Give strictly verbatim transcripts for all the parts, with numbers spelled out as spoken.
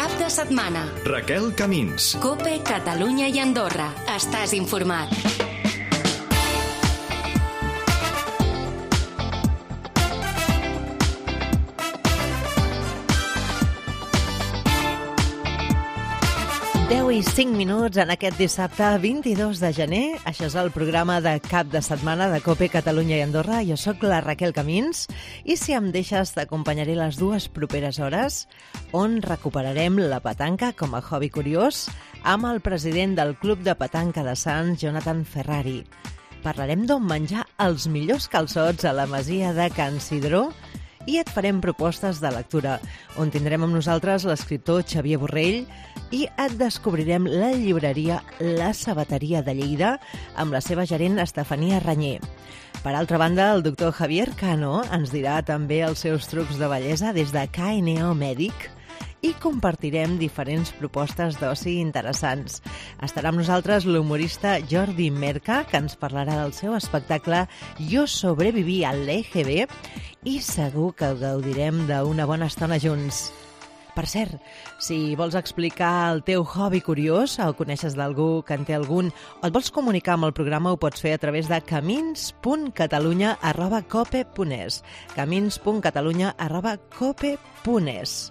Cap de setmana. Raquel Camins. COPE, Catalunya i Andorra. Estàs informat. deu i cinc minuts en aquest dissabte vint-i-dos de gener. Això és el programa de cap de setmana de COPE, Catalunya i Andorra. Jo sóc la Raquel Camins i si em deixes t'acompanyaré les dues properes hores on recuperarem la petanca com a hobby curiós amb el president del Club de Petanca de Sants, Jonathan Ferrari. Parlarem d'on menjar els millors calçots a la masia de Can Sidró i et farem propostes de lectura, on tindrem amb nosaltres l'escriptor Xavier Borrell i et descobrirem la llibreria La Sabateria de Lleida amb la seva gerent Estefania Ranyer. Per altra banda, el doctor Javier Cano ens dirà també els seus trucs de bellesa des de K N O Mèdic i compartirem diferents propostes d'oci interessants. Estarà amb nosaltres l'humorista Jordi Merca, que ens parlarà del seu espectacle Jo sobreviví al l'E G B i segur que gaudirem d'una bona estona junts. Per cert, si vols explicar el teu hobby curiós o coneixes d'algú que en té algun o et vols comunicar amb el programa, ho pots fer a través de camins punt catalunya arroba cope punt es. camins punt catalunya arroba cope punt es.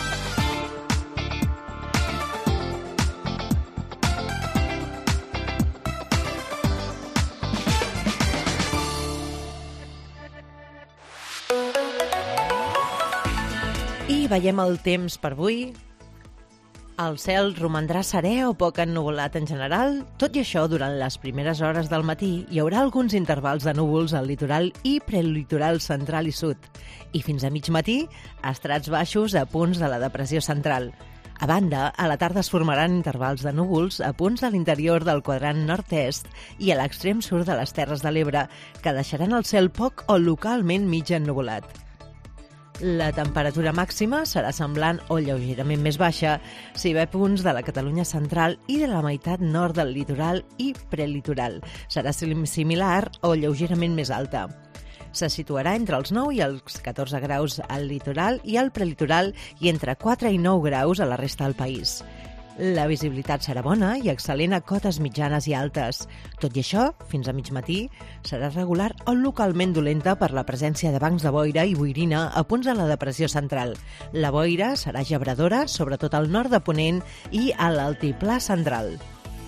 I veiem el temps per avui. El cel romandrà serè o poc ennuvolat en general. Tot i això, durant les primeres hores del matí hi haurà alguns intervals de núvols al litoral i prelitoral central i sud. I fins a mig matí, estrats baixos a punts de la depressió central. A banda, a la tarda es formaran intervals de núvols a punts de l'interior del quadrant nord-est i a l'extrem sud de les Terres de l'Ebre, que deixaran el cel poc o localment mig ennuvolat. La temperatura màxima serà semblant o lleugerament més baixa si ve punts de la Catalunya central i de la meitat nord del litoral i prelitoral. Serà similar o lleugerament més alta. Se situarà entre els nou i els catorze graus al litoral i al prelitoral i entre quatre i nou graus a la resta del país. La visibilitat serà bona i excel·lent a cotes mitjanes i altes. Tot i això, fins a mig matí, serà regular o localment dolenta per la presència de bancs de boira i boirina a punts de la depressió central. La boira serà gebradora, sobretot al nord de Ponent i a l'altiplà central.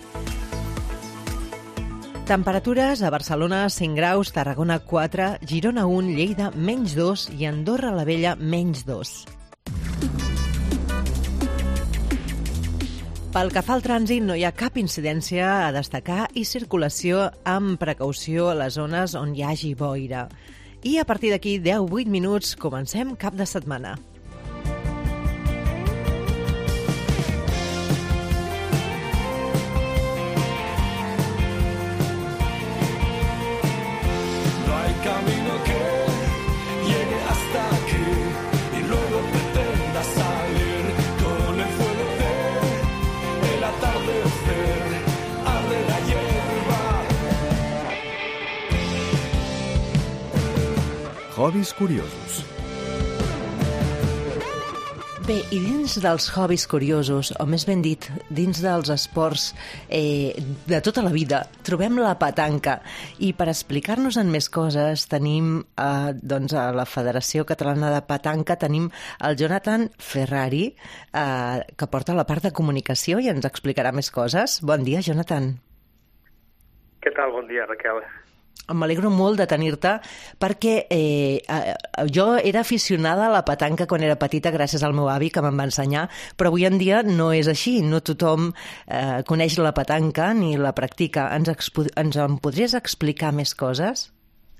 Temperatures a Barcelona cinc graus, Tarragona quatre, Girona un, Lleida menys dos i Andorra la Vella menys dos. Pel que fa al trànsit, no hi ha cap incidència a destacar i circulació amb precaució a les zones on hi hagi boira. I a partir d'aquí, deu a vuit minuts, comencem cap de setmana. No hay camino que llegue hasta aquí y luego pretenda salir con el fuego del atardecer, arde la hierba. Hobbies curiosos. Bé, i dins dels hobbies curiosos, o més ben dit, dins dels esports eh, de tota la vida, trobem la petanca. I per explicar-nos en més coses tenim eh, doncs, a la Federació Catalana de Petanca, tenim el Jonathan Ferrari, eh, que porta la part de comunicació i ens explicarà més coses. Bon dia, Jonathan. Què tal? Bon dia, Raquel. M'alegro molt de tenir-te perquè eh, eh, jo era aficionada a la petanca quan era petita gràcies al meu avi que me'n va ensenyar, però avui en dia no és així, no tothom eh, coneix la petanca ni la practica. Ens, expo- ens en podries explicar més coses?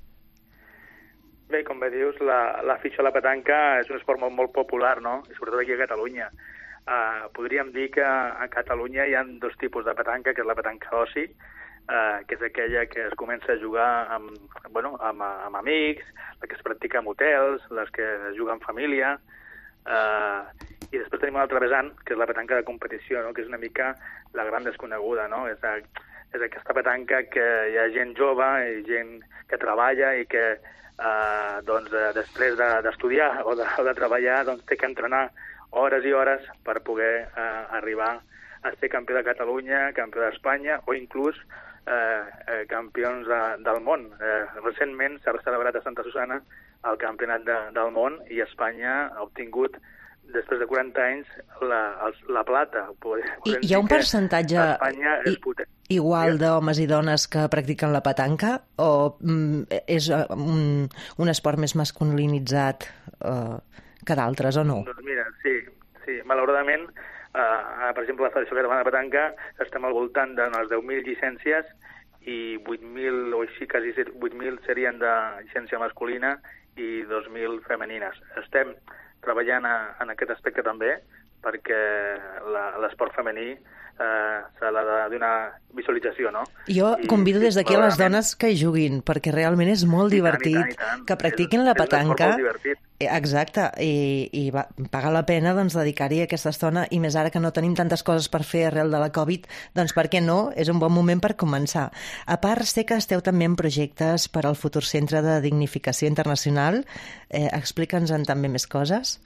Bé, com bé dius, la, l'afició a la petanca és un esport molt, molt popular, no? I sobretot aquí a Catalunya. Uh, podríem dir que a Catalunya hi ha dos tipus de petanca, que és la petanca oci, Uh, que és aquella que es comença a jugar amb, bueno, amb, amb amics, la que es practica en hotels, les que es juga en família, uh, i després tenim una altra vessant, que és la petanca de competició, no? Que és una mica la gran desconeguda, no? És, uh, és aquesta petanca que hi ha gent jove i gent que treballa i que eh, doncs, eh, després de, d'estudiar o de, o de treballar doncs, té que entrenar hores i hores per poder eh, arribar a ser campió de Catalunya, campió d'Espanya o inclús eh, eh, campions de, del món. Eh, recentment s'ha celebrat a Santa Susana el campionat de, del món i Espanya ha obtingut després de quaranta anys, la, els, la plata. I hi ha un percentatge i, igual d'homes i dones que practiquen la petanca o mm, és un, un esport més masculinitzat eh, que d'altres o no? Doncs mira, sí, sí. Malauradament, eh, per exemple, la Federació Catalana de Petanca estem al voltant d'unes deu mil llicències i vuit mil o així, quasi vuit mil serien de llicència masculina i dos mil femenines. Estem treballant a, en aquest aspecte també, perquè la, l'esport femení eh, se l'ha de donar visualització, no? Jo I, convido des d'aquí a les dones que hi juguin, perquè realment és molt i divertit, tant, i tant, i tant. que practiquin és, la petanca. És un esport molt divertit. Exacte, i, i va, paga la pena doncs, dedicar-hi aquesta estona, i més ara que no tenim tantes coses per fer arrel de la Covid, doncs per què no? És un bon moment per començar. A part, sé que esteu també en projectes per al futur Centre de Dignificació Internacional. Eh, Explica'ns-en també més coses.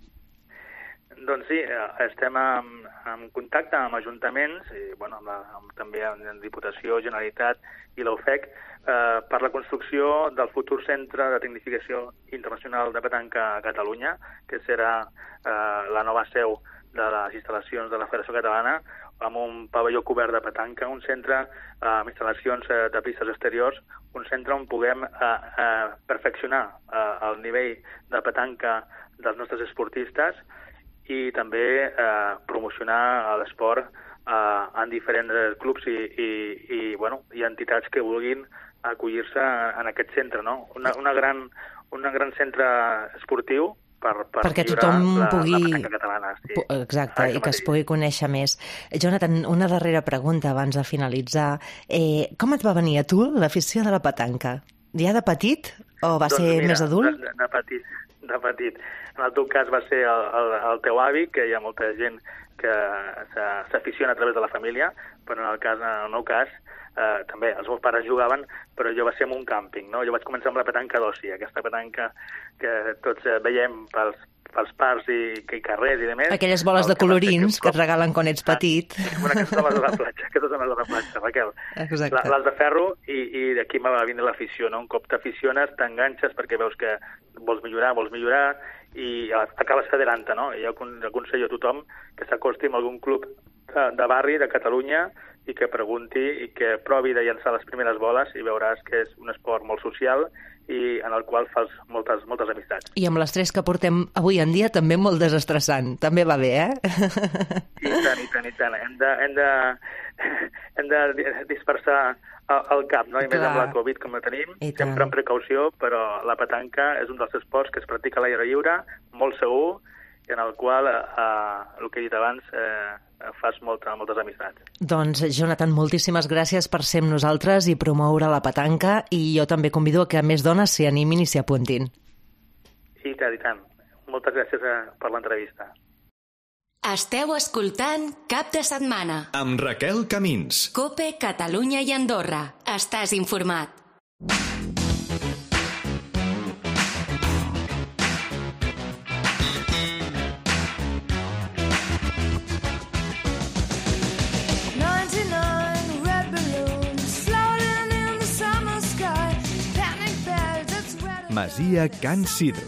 Doncs sí, estem en, en contacte amb ajuntaments, i, bueno, amb la, amb, també amb Diputació, Generalitat i l'O F E C, eh, per la construcció del futur Centre de Tecnificació Internacional de Petanca a Catalunya, que serà eh, la nova seu de les instal·lacions de la Federació Catalana, amb un pavelló cobert de petanca, un centre eh, amb instal·lacions eh, de pistes exteriors, un centre on puguem eh, eh, perfeccionar eh, el nivell de petanca dels nostres esportistes i també eh, promocionar l'esport eh, en diferents clubs i, i, i, bueno, i entitats que vulguin acollir-se en aquest centre, no? Una, una gran, un gran centre esportiu per, per perquè tothom la, pugui... la petanca catalana. Sí. Exacte, ah, i que es pugui conèixer més. Jonathan, una darrera pregunta abans de finalitzar. Eh, com et va venir a tu l'afició de la petanca? Ja de petit o va doncs ser mira, més adult? De, de petit, de petit. En el teu cas va ser el, el, el teu avi, que hi ha molta gent que s'aficiona a través de la família, però en el, cas, en el meu cas eh, també els meus pares jugaven, però jo va ser en un càmping, no? Jo vaig començar amb la petanca d'oci, aquesta petanca que tots eh, veiem pels, pels parcs i, i carrers i demés. Aquelles boles de colorins que et regalen quan ets petit. Ah, bueno, aquestes són les de la platja, aquestes són les de la platja, Raquel. Exacte. La, les de ferro, i, i d'aquí me va vindre l'afició, no? Un cop t'aficiones, t'enganxes perquè veus que vols millorar, vols millorar, i acabes federant-te, no? I jo aconsello a tothom que s'acosti a algun club de, de barri de Catalunya i que pregunti i que provi de llançar les primeres boles i veuràs que és un esport molt social i en el qual fas moltes, moltes amistats. I amb l'estrès que portem avui en dia també molt desestressant. També va bé, eh? I tant, i tant, i tant. Hem de, hem de, hem de dispersar el cap, no? I més amb la Covid com la tenim, sempre amb precaució, però la petanca és un dels esports que es practica a l'aire lliure, molt segur, i en el qual, eh, el que he dit abans, eh, fas molta, moltes amistats. Doncs, Jonathan, moltíssimes gràcies per ser amb nosaltres i promoure la petanca, i jo també convido a que més dones s'hi animin i s'hi apuntin. I tant, i tant. Moltes gràcies per l'entrevista. Esteu escoltant Cap de Setmana amb Raquel Camins. COPE Catalunya i Andorra. Estàs informat. Masia Can Sidro.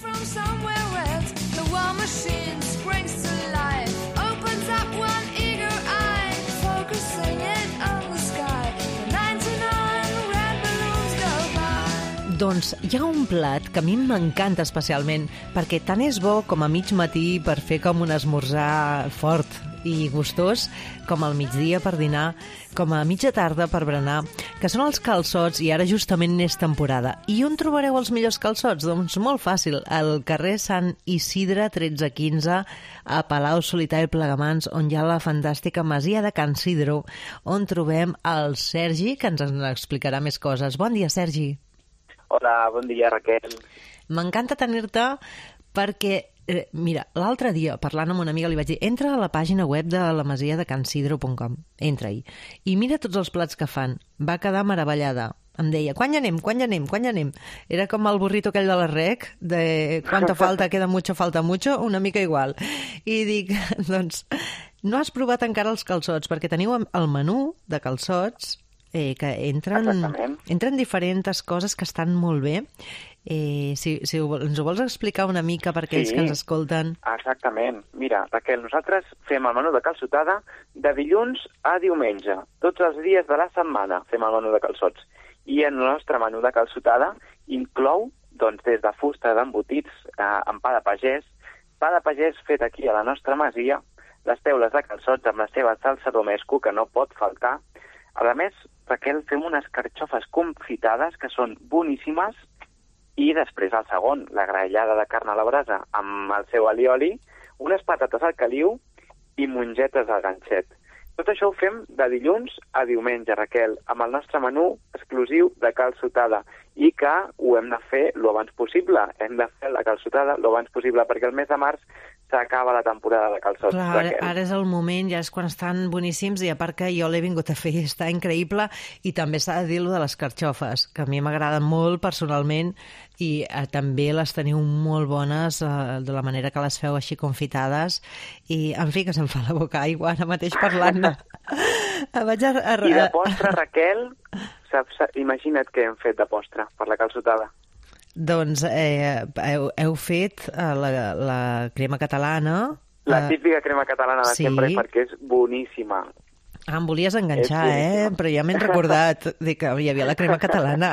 Doncs hi ha un plat que a mi m'encanta especialment, perquè tant és bo com a mig matí per fer com un esmorzar fort i gustós, com al migdia per dinar, com a mitja tarda per berenar, que són els calçots, i ara justament n'és temporada. I on trobareu els millors calçots? Doncs molt fàcil, al carrer Sant Isidre tretze quinze, a Palau Solità i Plegamans, on hi ha la fantàstica masia de Can Sidro, on trobem el Sergi, que ens en explicarà més coses. Bon dia, Sergi. Hola, bon dia, Raquel. M'encanta tenir-te perquè eh, mira, l'altre dia, parlant amb una amiga, li vaig dir, entra a la pàgina web de la masia de cansidro punt com, entra-hi, i mira tots els plats que fan. Va quedar meravellada. Em deia, quan hi anem, quan hi anem, quan hi anem? Era com el burrito aquell de la rec, de quanta falta, queda mucho, falta mucho, una mica igual. I dic, doncs, no has provat encara els calçots, perquè teniu el menú de calçots, eh, que entren, entren diferents coses que estan molt bé. Eh, si, si ho, ens ho vols explicar una mica per aquells sí, que ens escolten? Exactament. Mira, Raquel, nosaltres fem el menú de calçotada de dilluns a diumenge. Tots els dies de la setmana fem el menú de calçots. I el nostre menú de calçotada inclou, doncs, des de fusta d'embotits eh, amb pa de pagès, pa de pagès fet aquí a la nostra masia, les teules de calçots amb la seva salsa romesco, que no pot faltar. A més, Raquel, fem unes carxofes confitades que són boníssimes, i després el segon, la graellada de carn a la brasa amb el seu alioli, unes patates al caliu i mongetes al ganxet. Tot això ho fem de dilluns a diumenge, Raquel, amb el nostre menú exclusiu de calçotada i que ho hem de fer lo abans possible. Hem de fer la calçotada lo abans possible perquè el mes de març s'acaba la temporada de calçots. Clar, ara, ara és el moment, ja és quan estan boníssims i a part que jo l'he vingut a fer, està increïble, i també s'ha de dir lo de les carxofes, que a mi m'agraden molt personalment i eh, també les teniu molt bones eh, de la manera que les feu així confitades i en fi que se'm fa la boca aigua ara mateix parlant-ne. Vaig a, a... I de postre, Raquel, saps, imagina't què hem fet de postre per la calçotada. Doncs eh, heu, heu fet eh, la, la crema catalana. La típica crema catalana de sí. sempre, perquè és boníssima. Ah, em volies enganxar, eh? Però ja m'he recordat de que hi havia la crema catalana.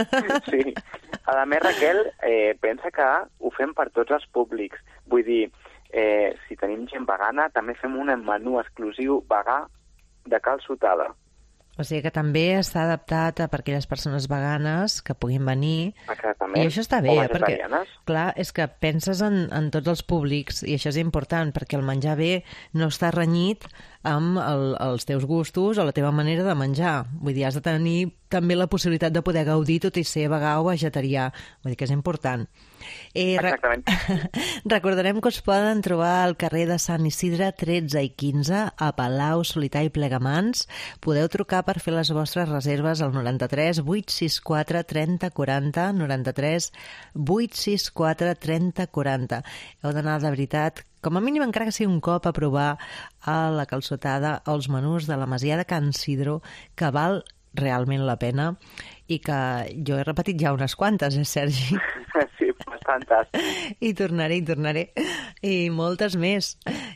Sí. A més, Raquel, eh, pensa que ho fem per tots els públics. Vull dir, eh, si tenim gent vegana, també fem un menú exclusiu vegà de calçotada. O sigui que també està adaptat a per aquelles persones veganes que puguin venir. Exactament. I això està bé, o perquè, clar, és que penses en, en tots els públics i això és important, perquè el menjar bé no està renyit amb el, els teus gustos o la teva manera de menjar. Vull dir, has de tenir també la possibilitat de poder gaudir tot i ser vegà o vegetarià. Vull dir que és important. Eh, Exactament. Recordarem que us poden trobar al carrer de Sant Isidre tretze i quinze a Palau, Solità i Plegamans. Podeu trucar per fer les vostres reserves al noranta-tres vuit sis quatre trenta quaranta, noranta-tres vuit sis quatre trenta quaranta. Heu d'anar de veritat, com a mínim encara que sigui un cop, a provar a la calçotada els menús de la Masia de Can Sidro, que val realment la pena i que jo he repetit ja unes quantes, eh, Sergi? Sí, bastantes. I tornaré, i tornaré. I moltes més.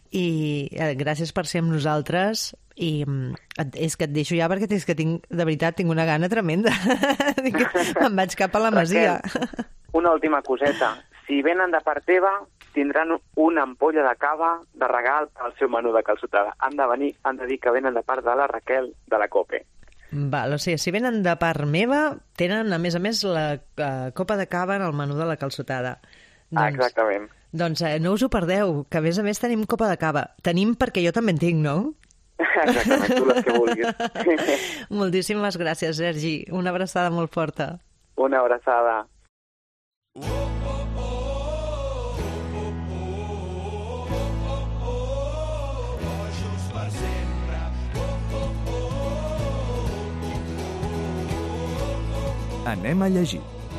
I eh, gràcies per ser amb nosaltres. I et, és que et deixo ja perquè és que tinc, de veritat tinc una gana tremenda. Me'n vaig cap a la Masia. Raquel, una última coseta. Si venen de part teva, tindran una ampolla de cava de regal al seu menú de calçotada. Han de venir, han de dir que venen de part de la Raquel de la COPE. Val, o sigui, si venen de part meva, tenen, a més a més, la uh, copa de cava en el menú de la calçotada. Doncs, ah, exactament. Doncs eh, no us ho perdeu, que a més a més tenim copa de cava. Tenim perquè jo també en tinc, no? Exactament, tu les que vulguis. Moltíssimes gràcies, Sergi. Una abraçada molt forta. Una abraçada. Anem a llegir.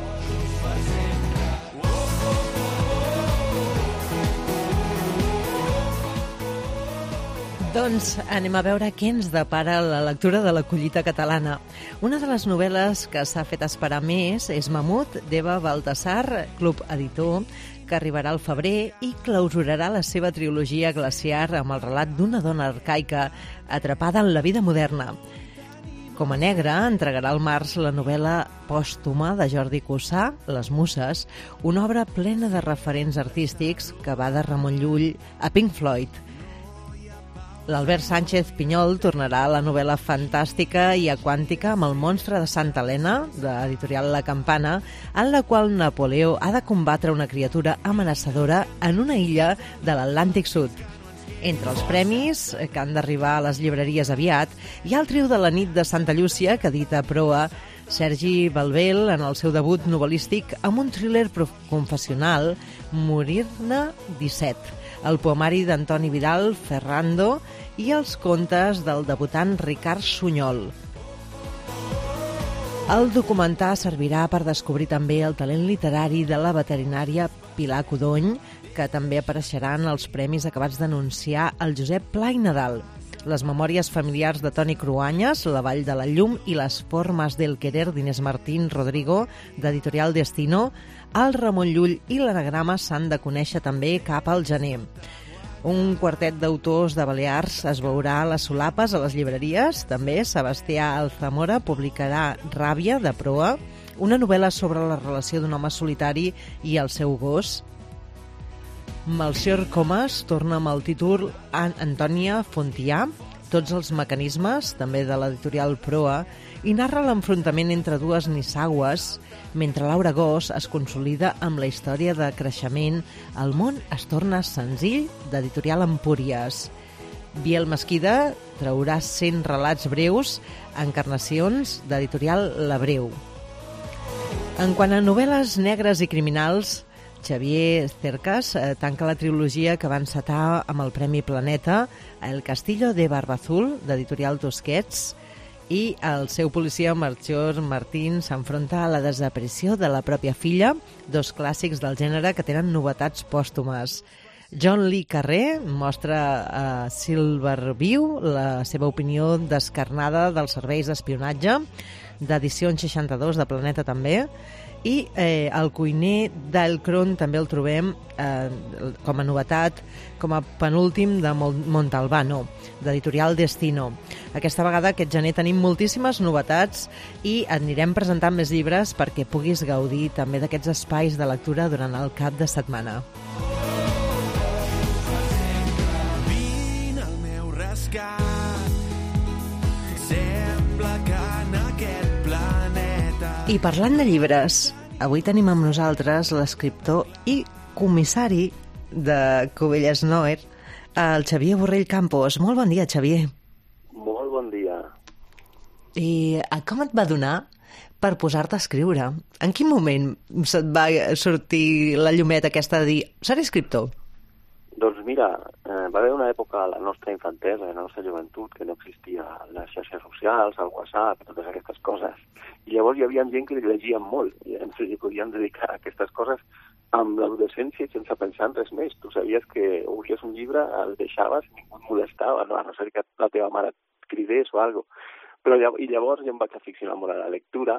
Doncs anem a veure què ens depara la lectura de la collita catalana. Una de les novel·les que s'ha fet esperar més és Mamut, d'Eva Baltasar, Club Editor, que arribarà al febrer i clausurarà la seva trilogia glaciar amb el relat d'una dona arcaica atrapada en la vida moderna. Com a Negre entregarà al març la novel·la pòstuma de Jordi Cussà, Les Muses, una obra plena de referents artístics que va de Ramon Llull a Pink Floyd. L'Albert Sánchez Pinyol tornarà a la novel·la fantàstica i aquàntica amb El monstre de Santa Helena, de l'editorial La Campana, en la qual Napoleó ha de combatre una criatura amenaçadora en una illa de l'Atlàntic Sud. Entre els premis, que han d'arribar a les llibreries aviat, hi ha el trio de la nit de Santa Llúcia, que edita Proa, Sergi Balbel, en el seu debut novel·lístic amb un thriller confessional, Morir-ne disset, el poemari d'Antoni Vidal, Ferrando, i els contes del debutant Ricard Sunyol. El documental servirà per descobrir també el talent literari de la veterinària Pilar Codony, que també apareixeran als premis acabats d'anunciar el Josep Pla i Nadal. Les memòries familiars de Toni Cruanyes, La vall de la llum i les formes del querer d'Inés Martín Rodrigo, d'Editorial Destino, el Ramon Llull i l'anagrama s'han de conèixer també cap al gener. Un quartet d'autors de Balears es veurà a les solapes a les llibreries. També Sebastià Alzamora publicarà Ràbia, de proa, una novel·la sobre la relació d'un home solitari i el seu gos. Melcior Comas torna amb el títol Antònia Fontià, tots els mecanismes, també de l'editorial Proa, i narra l'enfrontament entre dues nissaues, mentre Laura Gós es consolida amb la història de creixement El món es torna senzill, d'editorial Empúries. Biel Mesquida traurà cent relats breus, Encarnacions, d'editorial La Breu. En quant a novel·les negres i criminals, Xavier Cercas eh, tanca la trilogia que va encetar amb el Premi Planeta, El Castillo de Barbazul, d'editorial Tusquets, i el seu policia Melchor Martín s'enfronta a la desaparició de la pròpia filla, dos clàssics del gènere que tenen novetats pòstumes. John Lee Carré mostra a Silverview la seva opinió descarnada dels serveis d'espionatge, d'edició seixanta-dos de Planeta també, i eh, el cuiner del Cron també el trobem eh, com a novetat, com a penúltim de Montalbano, d'editorial Destino. Aquesta vegada, aquest gener, tenim moltíssimes novetats i anirem presentant més llibres perquè puguis gaudir també d'aquests espais de lectura durant el cap de setmana. Vine al meu rescat, sembla que en aquest planeta... I parlant de llibres, avui tenim amb nosaltres l'escriptor i comissari de Cubelles Noir, el Xavier Borrell Campos. Molt bon dia, Xavier. Molt bon dia. I com et va donar per posar-te a escriure? En quin moment se't va sortir la llumeta aquesta de dir seré escriptor? Doncs mira, eh, va haver una època a la nostra infantesa, a la nostra joventut, que no existia les xarxes socials, el WhatsApp, totes aquestes coses. I llavors hi havia gent que llegien molt i ens hi podien dedicar a aquestes coses amb l'adolescència sense pensar en res més. Tu sabies que obries un llibre, el deixaves, ningú et molestava, no? A no ser que la teva mare et cridés o alguna cosa. Però llavors, i llavors jo em vaig aficionar molt a la lectura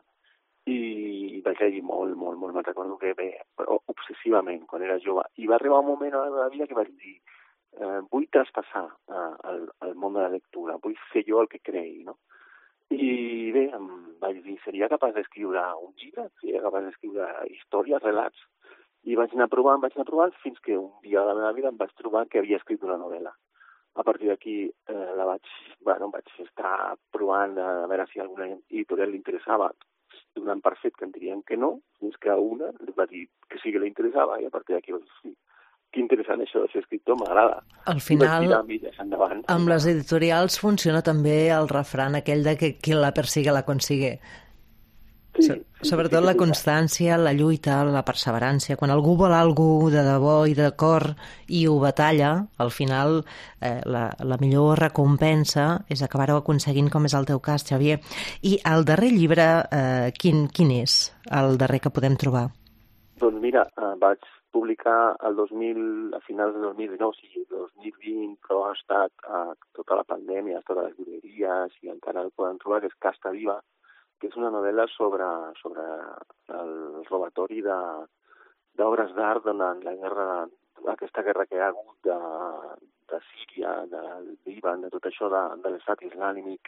i vaig llegir molt, molt, molt. Me'n recordo que bé, obsessivament, quan era jove. I va arribar un moment a la meva vida que vaig dir eh, vull traspassar eh, el, el món de la lectura, vull fer jo el que cregui, no? I bé, em vaig dir, seria capaç d'escriure un llibre, seria capaç d'escriure històries, relats. I vaig anar provant, vaig anar provant, fins que un dia de la meva vida em vaig trobar que havia escrit una novel·la. A partir d'aquí eh, la vaig, bueno, vaig estar provant a veure si alguna editorial li interessava, donant per fet que em dirien que no, fins que a una va dir que sí que li interessava, i a partir d'aquí vaig dir, sí, que interessant això de ser escriptor, m'agrada. Al final, endavant, amb les editorials funciona també el refrán aquell de que qui la persigue la consigue. Sí, So, sí, sobretot sí, la sí, constància, la lluita, la perseverança. Quan algú vol alguna de debò i de cor i ho batalla, al final eh, la, la millor recompensa és acabar-ho aconseguint, com és el teu cas, Xavier. I el darrer llibre, eh, quin, quin és el darrer que podem trobar? Doncs mira, eh, vaig publicar el dos mil, a finals del dos mil dinou, o sigui, el dos mil vint, però ha estat eh, tota la pandèmia, totes les llibreries, i encara el poden trobar, que és Casta Viva, que és una novel·la sobre, sobre el robatori d'obres d'art durant la guerra, aquesta guerra que hi ha hagut de, de Síria, del Líban, de tot això de, de l'estat islàmic,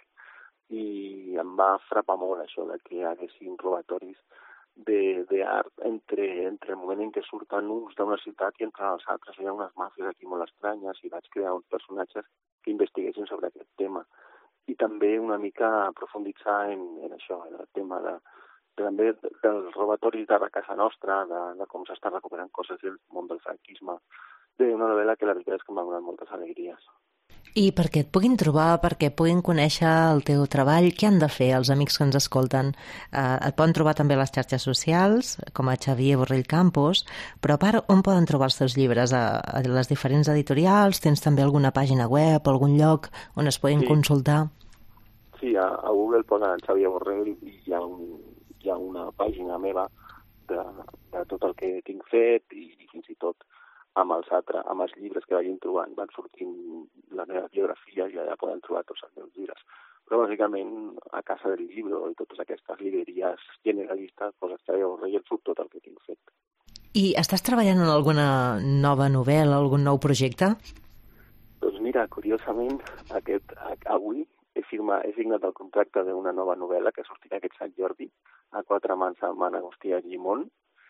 i em va frapar molt això de que hi haguessin robatoris d'art entre, entre el moment en què surten uns d'una ciutat i entren els altres. Hi ha unes màfies aquí molt estranyes i vaig crear uns personatges que investiguessin sobre aquest tema. I també una mica profunditzar en, en això, en el tema de, de, també dels robatoris de la casa nostra, de, de com s'estan recuperant coses del món del franquisme, d'una novel·la que la veritat és que m'ha donat moltes alegries. I perquè et puguin trobar, perquè puguin conèixer el teu treball, què han de fer els amics que ens escolten? Eh, et poden trobar també a les xarxes socials, com a Xavier Borrell Campos, però a part, on poden trobar els teus llibres? A, a les diferents editorials? Tens també alguna pàgina web, algun lloc on es poden sí. consultar? Sí, a, a Google posen Xavier Borrell i hi ha, un, hi ha una pàgina meva de, de tot el que tinc fet i, i fins i tot amb els, altres, amb els llibres que vagin trobant van sortint la meva biografia i allà poden trobar tots els meus llibres. Però bàsicament a Casa del Llibre i totes aquestes llibreries generalistes poses Xavier Borrell i et surt tot el que tinc fet. I estàs treballant en alguna nova novel·la, algun nou projecte? Doncs mira, curiosament, aquest, avui he, firma, he signat el contracte d'una nova novel·la que sortirà aquest Sant Jordi a quatre mans amb Anna Agustí Llimón.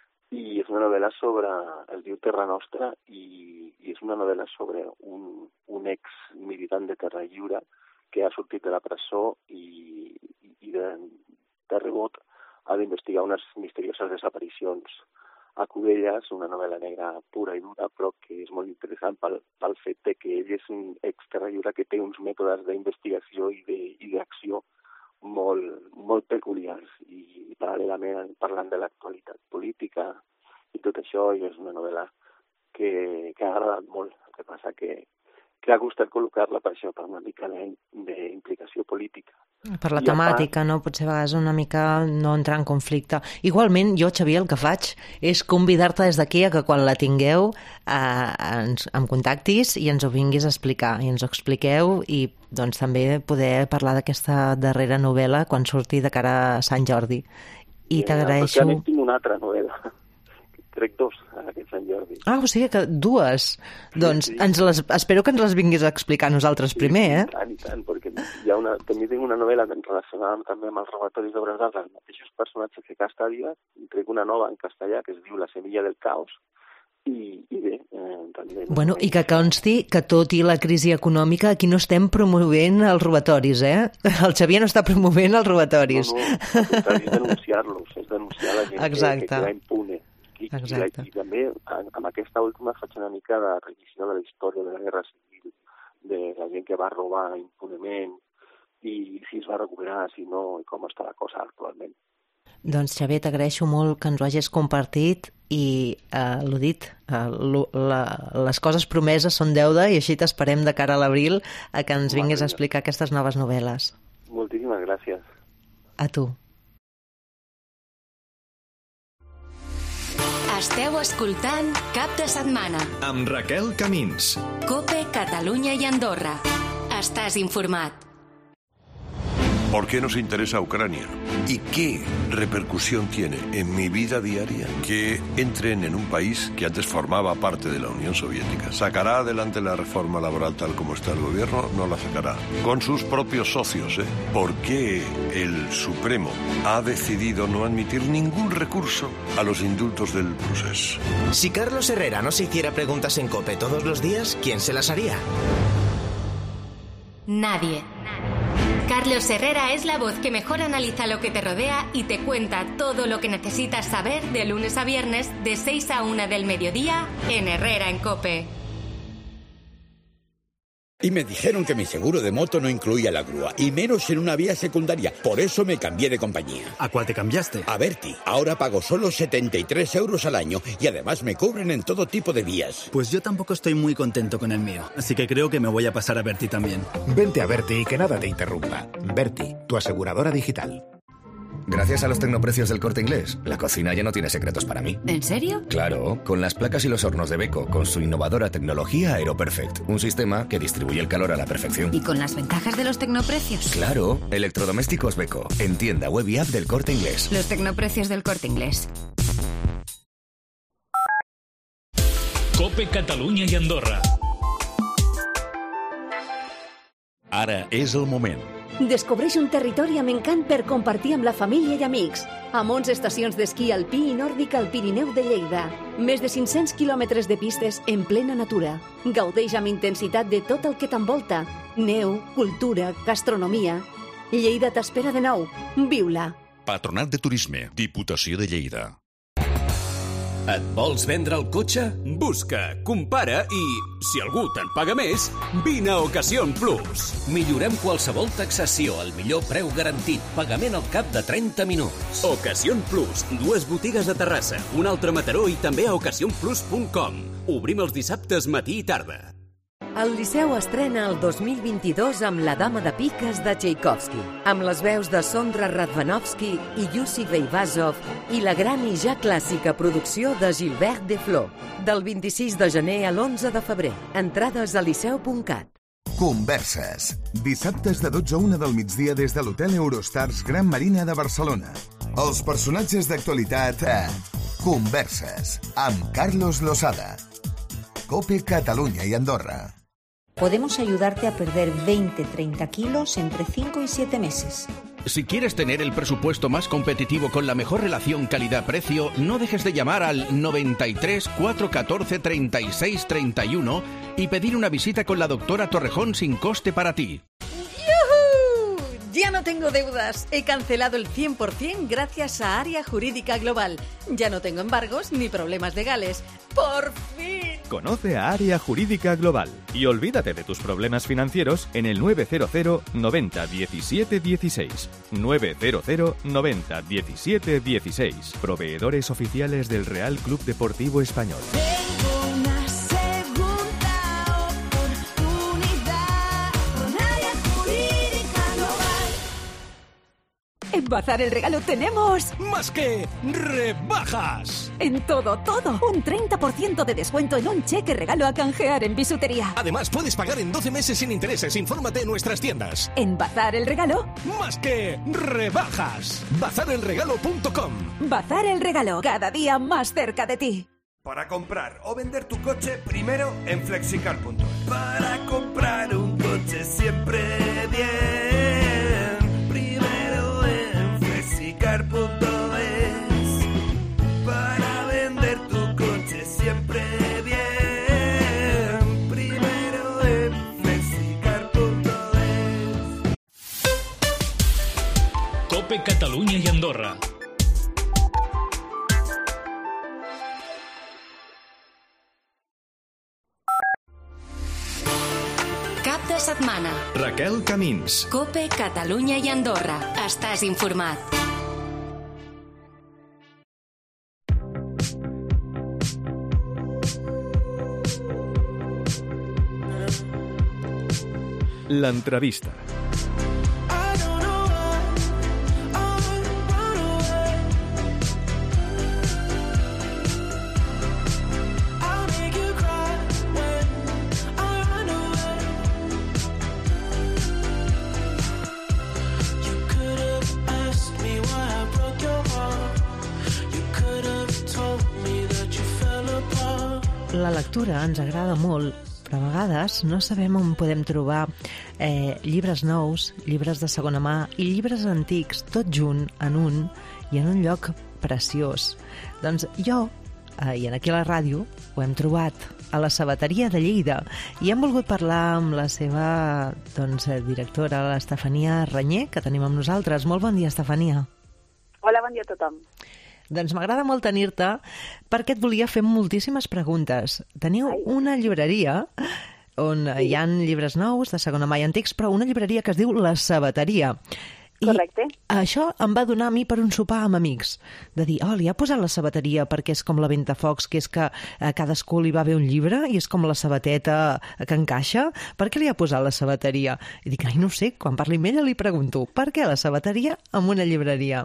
I és una novel·la sobre, es diu Terra Nostra, i, i és una novel·la sobre un, un ex-militant de Terra Lliure que ha sortit de la presó i, i de, de rebot ha d'investigar unes misterioses desaparicions a Cubelles, una novel·la negra pura i dura, però que és molt interessant pel, pel fet de que ell és un ex-Terra Lliure que té uns mètodes d'investigació i d'acció molt, molt peculiars i paral·lelament parlant de l'actualitat política i tot això, i és una novel·la que, que ha agradat molt. El que passa que, que ha costat col·locar-la per això, per una mica d'implicació política. Per la I temàtica, part... no? Potser a vegades una mica no entrar en conflicte. Igualment, jo, Xavier, el que faig és convidar-te des d'aquí a que quan la tingueu eh, ens, em contactis i ens ho vinguis a explicar, i ens ho expliqueu i doncs també poder parlar d'aquesta darrera novel·la quan surti de cara a Sant Jordi. I eh, t'agraeixo... Perquè tinc una altra novel·la. Crec dos, aquest Sant Jordi. Ah, o sigui que dues. Sí, doncs sí. Ens les, espero que ens les vinguis a explicar nosaltres sí, primer, eh? I tant, i tant, perquè hi ha una, també tinc una novel·la relacionada també amb els robatoris d'obres d'art dels mateixos personatges que Casta Viva, i trec una nova en castellà que es diu La semilla del caos, i, i bé... Eh, també bueno, i que consti que tot i la crisi econòmica aquí no estem promovent els robatoris, eh? El Xavier no està promovent els robatoris. No, no, el contrari és denunciar-los, és denunciar la gent Exacte. que, que queda impune. I, i, la, i també amb aquesta última faig una mica de revisió de la història de la Guerra Civil, de la gent que va robar impunement i si es va recuperar, si no, i com està la cosa actualment. Doncs Xavier, t'agraeixo molt que ens ho hagis compartit i eh, l'ho dit, eh, lo, la, les coses promeses són deuda i així t'esperem de cara a l'abril a que ens vinguis a explicar aquestes noves novel·les. Moltíssimes gràcies. A tu. Esteu escoltant Cap de Setmana amb Raquel Camins. COPE, Catalunya i Andorra. Estàs informat. ¿Por qué nos interesa Ucrania? ¿Y qué repercusión tiene en mi vida diaria que entren en un país que antes formaba parte de la Unión Soviética? ¿Sacará adelante la reforma laboral tal como está el gobierno? No la sacará. Con sus propios socios, ¿eh? ¿Por qué el Supremo ha decidido no admitir ningún recurso a los indultos del procés? Si Carlos Herrera no se hiciera preguntas en COPE todos los días, ¿quién se las haría? Nadie. Carlos Herrera es la voz que mejor analiza lo que te rodea y te cuenta todo lo que necesitas saber de lunes a viernes de seis a una del mediodía en Herrera en COPE. Y me dijeron que mi seguro de moto no incluía la grúa, y menos en una vía secundaria. Por eso me cambié de compañía. ¿A cuál te cambiaste? A Berti. Ahora pago solo setenta y tres euros al año y además me cubren en todo tipo de vías. Pues yo tampoco estoy muy contento con el mío, así que creo que me voy a pasar a Berti también. Vente a Berti y que nada te interrumpa. Berti, tu aseguradora digital. Gracias a los tecnoprecios del Corte Inglés, la cocina ya no tiene secretos para mí. ¿En serio? Claro, con las placas y los hornos de Beko, con su innovadora tecnología AeroPerfect, un sistema que distribuye el calor a la perfección. ¿Y con las ventajas de los tecnoprecios? Claro, electrodomésticos Beko, en tienda web y app del Corte Inglés. Los tecnoprecios del Corte Inglés. COPE Catalunya i Andorra. Ara és el moment. Descobreix un territori amb encant per compartir amb la família i amics. Amb onze estacions d'esquí alpí i nòrdic al Pirineu de Lleida. Més de cinc-cents quilòmetres de pistes en plena natura. Gaudeix amb intensitat de tot el que t'envolta. Neu, cultura, gastronomia. Lleida t'espera de nou. Viu-la. Patronat de Turisme, Diputació de Lleida. Et vols vendre el cotxe? Busca, compara i, si algú te'n paga més, vine a Ocasión Plus. Millorem qualsevol taxació al millor preu garantit. Pagament al cap de trenta minuts. Ocasión Plus. Dues botigues a Terrassa, una altra a Mataró i també a ocasión plus punt com. Obrim els dissabtes matí i tarda. El Liceu estrena el dos mil vint-i-dos amb La dama de piques de Tchaikovsky, amb les veus de Sondra Radvanovsky i Yussi Beivazov i la gran i ja clàssica producció de Gilbert Deflor. Del vint-i-sis de gener a l'onze de febrer. Entrades a liceu punt cat. Converses. Dissabtes de dotze a una del migdia des de l'Hotel Eurostars Gran Marina de Barcelona. Els personatges d'actualitat a Converses, amb Carlos Losada. COPE Catalunya i Andorra. Podemos ayudarte a perder veinte a treinta kilos entre cinco y siete meses. Si quieres tener el presupuesto más competitivo con la mejor relación calidad-precio, no dejes de llamar al noventa y tres, cuatrocientos catorce, treinta y seis, treinta y uno y pedir una visita con la doctora Torrejón sin coste para ti. ¡Yujú! Ya no tengo deudas. He cancelado el cien por ciento gracias a Área Jurídica Global. Ya no tengo embargos ni problemas legales. ¡Por fin! Conoce a Área Jurídica Global y olvídate de tus problemas financieros en el nueve cero cero, noventa, diecisiete dieciséis. nueve cero cero, noventa, diecisiete dieciséis. Proveedores oficiales del Real Club Deportivo Español. Tengo una segunda oportunidad con Área Jurídica Global. En Bazar el Regalo tenemos... ¡Más que rebajas! En todo, todo. Un treinta por ciento de descuento en un cheque regalo a canjear en bisutería. Además, puedes pagar en doce meses sin intereses. Infórmate en nuestras tiendas. En Bazar el Regalo... ¡Más que rebajas! bazar el regalo punto com. Bazar el Regalo, cada día más cerca de ti. Para comprar o vender tu coche, primero en flexicar punto es. Para comprar un coche siempre bien, primero en flexicar punto es. Para vender tu coche siempre bien, primero en flexicar punto es. COPE Catalunya i Andorra. Cap de setmana. Raquel Camins. COPE Catalunya i Andorra. Estàs informat. L'entrevista. La lectura ens agrada molt, però a vegades no sabem on podem trobar eh, llibres nous, llibres de segona mà i llibres antics, tot junt en un i en un lloc preciós. Doncs jo, eh, i aquí a la ràdio, ho hem trobat a la Sabateria de Lleida i hem volgut parlar amb la seva doncs, directora, l'Estefania Renyer, que tenim amb nosaltres. Molt bon dia, Estefania. Hola, bon dia a tothom. Doncs m'agrada molt tenir-te perquè et volia fer moltíssimes preguntes. Teniu una llibreria on sí. hi ha llibres nous, de segona mà i antics, però una llibreria que es diu La Sabateria. I Correcte. Això em va donar a mi per un sopar amb amics, de dir, oh, li ha posat La Sabateria perquè és com la Ventafocs, que és que a cadascú li va bé un llibre i és com la sabateta que encaixa. Per què li ha posat La Sabateria? I dic, ai, no sé, quan parli amb ella li pregunto, per què La Sabateria amb una llibreria?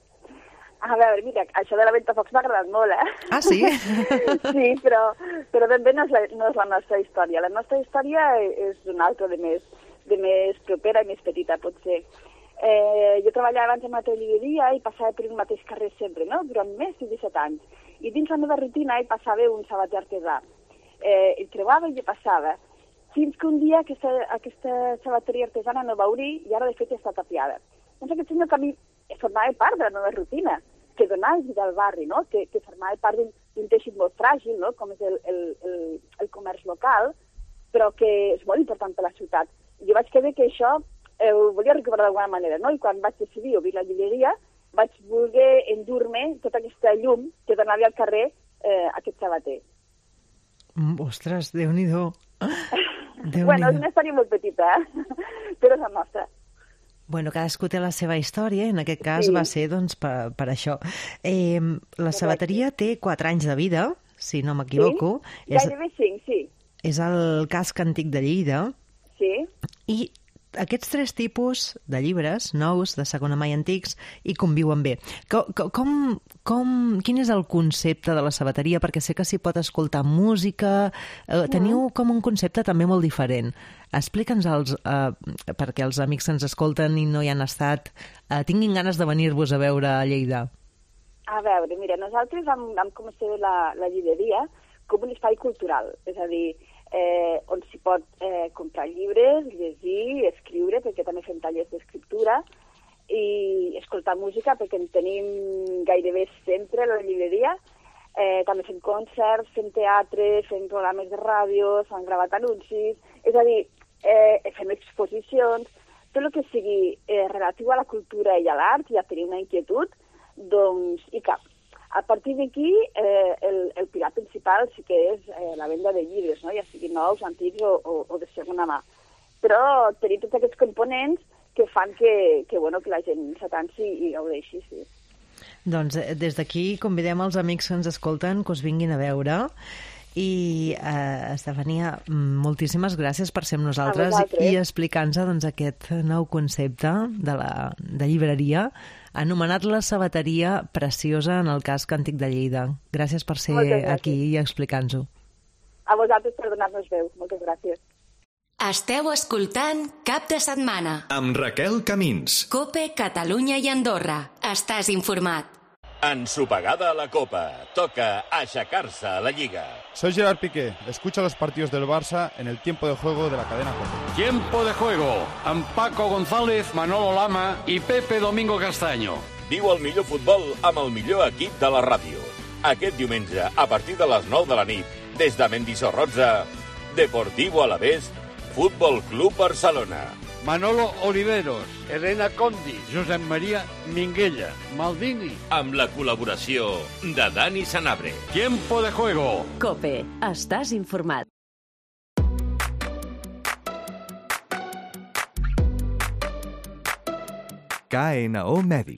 A veure, mira, això de la Ventafocs m'ha agradat molt, eh? Ah, sí? Sí, però, però ben bé no és, la, no és la nostra història. La nostra història és una altra de més, de més propera i més petita, potser. Eh, jo treballava abans en una llibreria i passava per un mateix carrer sempre, no?, durant més de disset anys. I dins la meva rutina hi passava un sabater artesà. Eh, el trobava i hi passava. Fins que un dia aquesta, aquesta sabateria artesana no va obrir i ara, de fet, està tapiada. Doncs aquest senyor que a mi formava part de la meva rutina, que donava vida al barri, no?, que, que formava part d'un teixit molt fràgil, no?, com és el, el, el, el comerç local, però que és molt important per la ciutat. I jo vaig creure que això eh, ho volia recuperar d'alguna manera, no?, i quan vaig decidir obrir la llibreria vaig voler endur-me tota aquesta llum que donava al carrer eh, aquest sabater. Mm, ostres, Déu-n'hi-do. Déu Bueno, és una història molt petita, eh? Però és la nostra. Bueno, cadascú té la seva història, en aquest cas Sí. va ser doncs, per, per això. Eh, la sabateria té quatre anys de vida, si no m'equivoco. Sí? Gairebé cinc, sí. És el casc antic de Lleida. Sí. I aquests tres tipus de llibres, nous, de segona mà i antics, hi conviuen bé. Com, com, com, quin és el concepte de la sabateria? Perquè sé que s'hi pot escoltar música. Eh, teniu com un concepte també molt diferent. Explica'ns, els, eh, perquè els amics que ens escolten i no hi han estat, eh, tinguin ganes de venir-vos a veure a Lleida. A veure, mira, nosaltres vam, vam començar la, la llibreria com un espai cultural, és a dir, eh, on s'hi pot eh, comprar llibres, llegir, escriure, perquè també fem tallers d'escriptura, i escoltar música, perquè en tenim gairebé sempre a la llibreria. Eh, també fem concerts, fem teatre, fem programes de ràdio, s'han gravat anuncis, és a dir, eh, fem exposicions, tot el que sigui eh, relatiu a la cultura i a l'art, ja tenim una inquietud, doncs hi cap. A partir d'aquí, eh, el, el pilar principal sí que és eh, la venda de llibres, no? Ja siguin nous, antics o, o, o de segona mà. Però tenim tots aquests components que fan que, que, bueno, que la gent s'atansi i gaudeixi, sí. Doncs eh, des d'aquí convidem els amics que ens escolten que us vinguin a veure. I, eh, Estefania, moltíssimes gràcies per ser amb nosaltres i explicar-nos doncs, aquest nou concepte de, la, de llibreria anomenat la sabateria preciosa en el casc antic de Lleida. Gràcies per ser aquí i explicar-nos-ho. A vosaltres per donar-nos veu. Moltes gràcies. Esteu escoltant Cap de Setmana. Amb Raquel Camins. Cope, Catalunya i Andorra. Estàs informat. Ensopegada a la Copa. Toca achacarse a la Liga. Soy Gerard Piqué. Escucha los partidos del Barça en el tiempo de juego de la cadena Cope. Tiempo de juego amb Paco González, Manolo Lama i Pepe Domingo Castaño. Viu el millor futbol amb el millor equip de la ràdio. Aquest diumenge, a partir de les nou de la nit, des de Mendizorroza, Deportivo Alavés, Futbol Club Barcelona. Manolo Oliveros, Elena Condi, Josep Maria Minguella, Maldini. Amb la col·laboració de Dani Sanabria. Tiempo de juego. Cope, estàs informat. K N O Mèdic.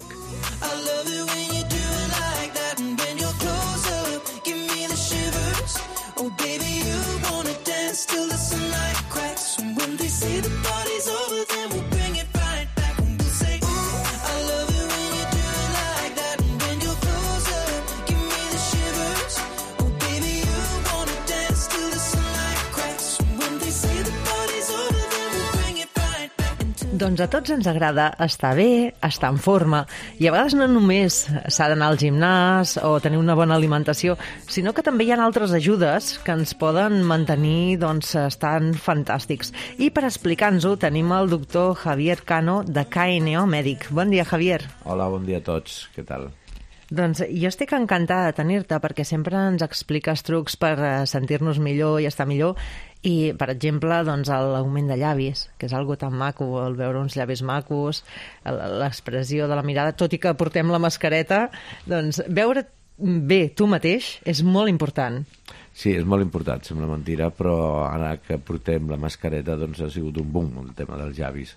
Doncs a tots ens agrada estar bé, estar en forma, i a vegades no només s'ha d'anar al gimnàs o tenir una bona alimentació, sinó que també hi ha altres ajudes que ens poden mantenir doncs, estant fantàstics. I per explicar-nos-ho tenim el doctor Javier Cano de K N O Mèdic. Bon dia, Javier. Hola, bon dia a tots. Què tal? Doncs jo estic encantada de tenir-te perquè sempre ens expliques trucs per sentir-nos millor i estar millor. I, per exemple, doncs, l'augment de llavis, que és algo tan maco, el veure uns llavis macos, l'expressió de la mirada, tot i que portem la mascareta, doncs veure bé tu mateix és molt important. Sí, és molt important, sembla mentira, però ara que portem la mascareta doncs ha sigut un boom el tema dels llavis.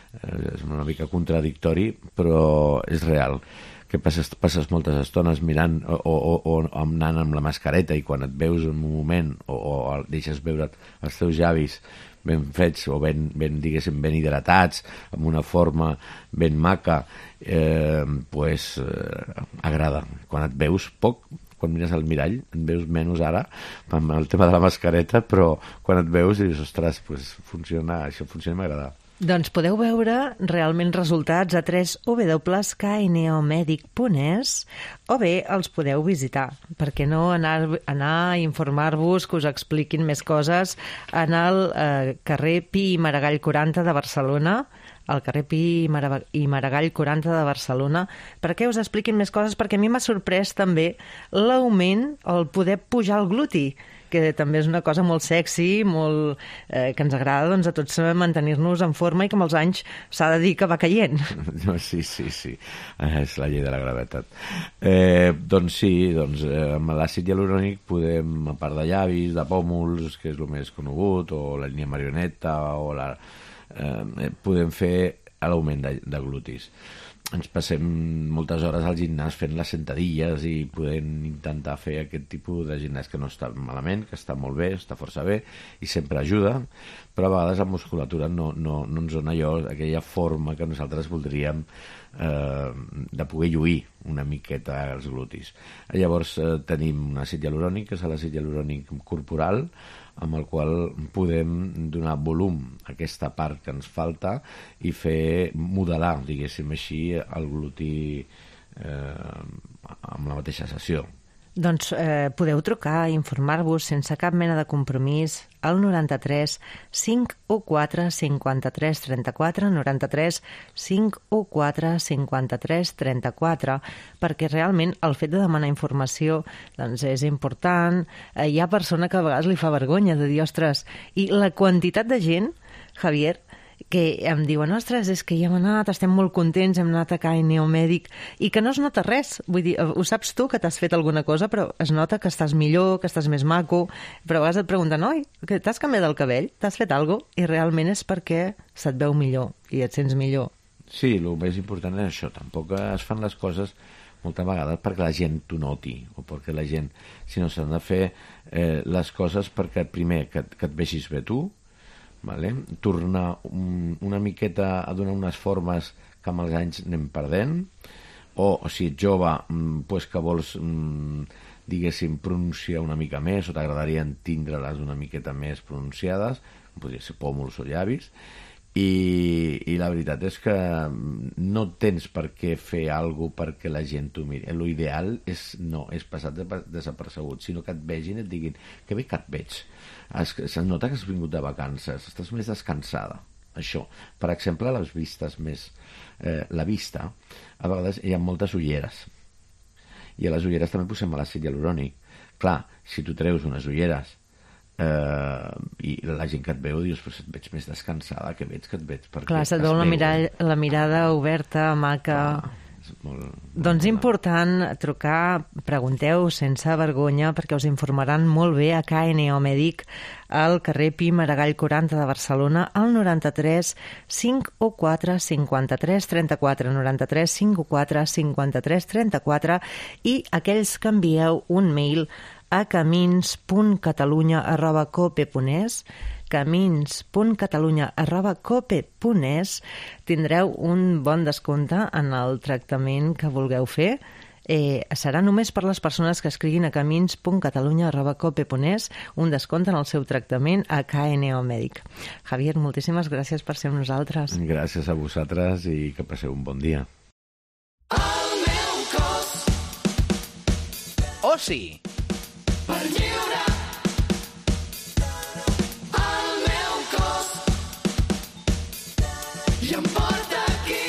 És una mica contradictori, però és real. Que passes, passes moltes estones mirant o, o, o anant amb la mascareta i quan et veus en un moment o, o deixes veure els teus llavis ben fets o ben, ben, diguéssim, ben hidratats, amb una forma ben maca, eh, pues, eh, agrada. Quan et veus poc, quan mires al mirall, et veus menys ara amb el tema de la mascareta, però quan et veus dius, ostres, pues, funciona, això funciona i m'agrada. Doncs podeu veure realment resultats a w w w punt k n o medic punt e s o bé els podeu visitar. Per què no anar, anar a informar-vos, que us expliquin més coses, anar al eh, carrer Pi i Maragall quaranta de Barcelona, al carrer Pi i Maragall quaranta de Barcelona, perquè us expliquin més coses, perquè a mi m'ha sorprès també l'augment, el poder pujar el gluti, que també és una cosa molt sexy, molt, eh, que ens agrada doncs, a tots mantenir-nos en forma i que amb els anys s'ha de dir que va caient. Sí, sí, sí, és la llei de la gravetat. Eh, doncs sí, doncs, eh, amb l'àcid hialurònic podem, a part de llavis, de pòmuls, que és el més conegut, o la línia marioneta, o la, eh, podem fer l'augment de, de glutis. Ens passem moltes hores al gimnàs fent les sentadilles i podem intentar fer aquest tipus de gimnàs que no està malament, que està molt bé, està força bé i sempre ajuda, però a vegades la musculatura no, no, no ens dona allò, aquella forma que nosaltres voldríem eh, de poder lluir una miqueta els glutis. Llavors eh, tenim un àcid hialurònic, que és l'àcid hialurònic corporal, amb el qual podem donar volum a aquesta part que ens falta i fer modelar, diguéssim així, el gluti eh, amb la mateixa sessió. Doncs eh, podeu trucar i informar-vos sense cap mena de compromís al noranta-tres cinc u quatre cinquanta-tres trenta-quatre, noranta-tres cinc u quatre cinquanta-tres trenta-quatre, perquè realment el fet de demanar informació doncs és important. Eh, hi ha persona que a vegades li fa vergonya de dir, ostres, i la quantitat de gent, Javier, que em diuen, ostres, és que ja hem anat, estem molt contents, hem anat a K N O Mèdic, i que no es nota res. Vull dir, ho saps tu, que t'has fet alguna cosa, però es nota que estàs millor, que estàs més maco, però a vegades et pregunten, oi, que t'has canviat el cabell? T'has fet alguna cosa? I realment és perquè se't veu millor i et sents millor. Sí, el més important és això. Tampoc es fan les coses moltes vegades perquè la gent t'ho noti, o perquè la gent, sinó s'han de fer eh, les coses perquè, primer, que, que et vegis bé tu, vale? Tornar un, una miqueta a donar unes formes que amb els anys anem perdent, o, o si ets jove pues que vols diguéssim pronunciar una mica més o t'agradaria tindre-les una miqueta més pronunciades, podria ser pòmuls o llavis, i, i la veritat és que no tens per què fer alguna cosa perquè la gent t'ho miri. L'ideal és no, és passar desapercebut, sinó que et vegin i et diguin que bé que et veig. Es, se'n nota que has vingut de vacances, estàs més descansada. Això, per exemple, les vistes més... Eh, la vista, a vegades hi ha moltes ulleres. I a les ulleres també posem l'àcid hialurònic. Clar, si tu treus unes ulleres eh, i la gent que et veu dius, però et veig més descansada, que veig que et veig... Clar, se't veu la, mirall, la mirada oberta, maca... Clar. Molt... Doncs important trucar, pregunteu sense vergonya, perquè us informaran molt bé a K N O Mèdic al carrer Pi Maragall quaranta de Barcelona al noranta-tres cinc u quatre cinquanta-tres trenta-quatre, noranta-tres cinc u quatre cinquanta-tres trenta-quatre, i aquells que envieu un mail a camins punt catalunya arroba cope punt es, camins punt catalunya arroba cope punt es, tindreu un bon descompte en el tractament que vulgueu fer. Eh, serà només per les persones que escriguin a camins punt catalunya arroba cope punt es un descompte en el seu tractament a K N O Mèdic. Javier, moltíssimes gràcies per ser amb nosaltres. Gràcies a vosaltres i que passeu un bon dia. El meu cos. Oci. Per lliure. El meu cos. I em porta aquí.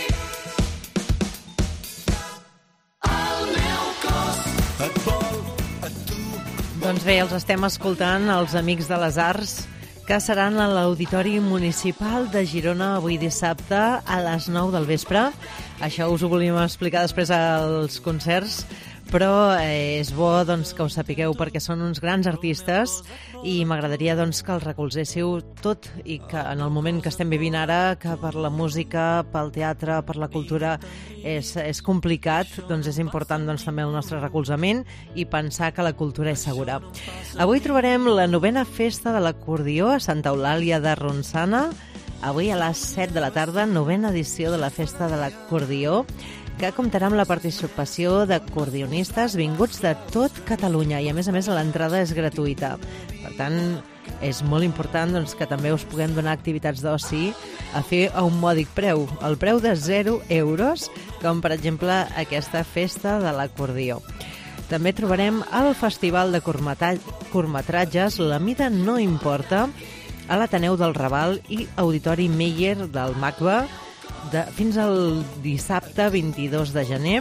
El meu cos. Et vol a tu. Doncs bé, els estem escoltant els Amics de les Arts, que seran a l'Auditori Municipal de Girona avui dissabte a les nou del vespre. Això us ho volíem explicar després als concerts, però eh, és bo doncs, que ho sapigueu perquè són uns grans artistes i m'agradaria doncs, que els recolzéssiu tot i que en el moment que estem vivint ara, que per la música, pel teatre, per la cultura és, és complicat, doncs és important doncs, també el nostre recolzament i pensar que la cultura és segura. Avui trobarem la novena festa de l'acordió a Santa Eulàlia de Ronçana, avui a les set de la tarda, novena edició de la festa de l'acordió, que comptarà amb la participació d'acordionistes vinguts de tot Catalunya i, a més a més, l'entrada és gratuïta. Per tant, és molt important doncs, que també us puguem donar activitats d'oci a fer a un mòdic preu, el preu de zero euros, com per exemple aquesta festa de l'acordió. També trobarem el Festival de Curtmetratges La mida no importa a l'Ateneu del Raval i Auditori Meyer del MACBA, de, fins al dissabte vint-i-dos de gener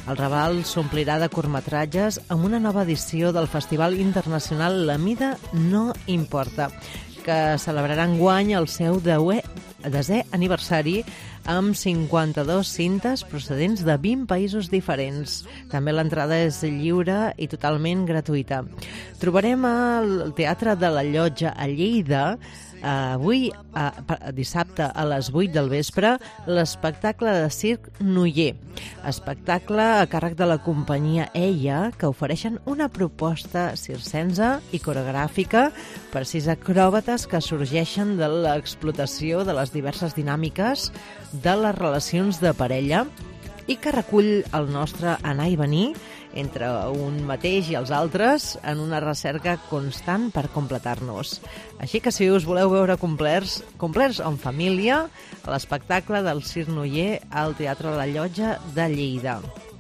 El Raval s'omplirà de curtmetratges amb una nova edició del Festival Internacional La Mida no importa, que celebrarà enguany el seu desè aniversari amb cinquanta-dos cintes procedents de vint països diferents. També l'entrada és lliure i totalment gratuïta. Trobarem al Teatre de la Llotja a Lleida avui, dissabte a les vuit del vespre, l'espectacle de circ Noller. Espectacle a càrrec de la companyia Eia, que ofereixen una proposta circensa i coreogràfica per sis acròbates que sorgeixen de l'explotació de les diverses dinàmiques de les relacions de parella i que recull el nostre anar i venir entre un mateix i els altres en una recerca constant per completar-nos. Així que si us voleu veure complerts, complerts en família, a l'espectacle del Circ Noller al Teatre La Llotja de Lleida.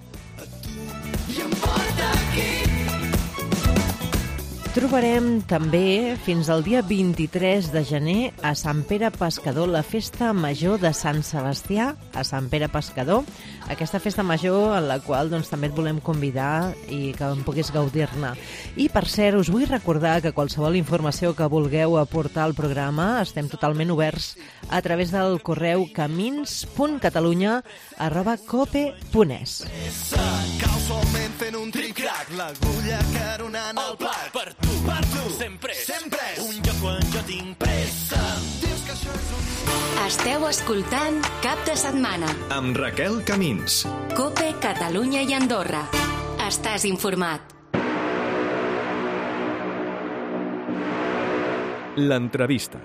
Trobarem també fins al dia vint-i-tres de gener a Sant Pere Pescador la Festa Major de Sant Sebastià a Sant Pere Pescador. Aquesta festa major en la qual doncs, també et volem convidar i que en puguis gaudir-ne. I per cert, us vull recordar que qualsevol informació que vulgueu aportar al programa estem totalment oberts a través del correu camins punt catalunya arroba cope punt es. Casualment fent un tric-trac, l'agulla caronant el plat. Per tu, per tu, sempre és, sempre és un lloc quan jo tinc pressa. Dius que això és un... Esteu escoltant Cap de Setmana amb Raquel Camins. Cope, Catalunya i Andorra. Estàs informat. L'entrevista.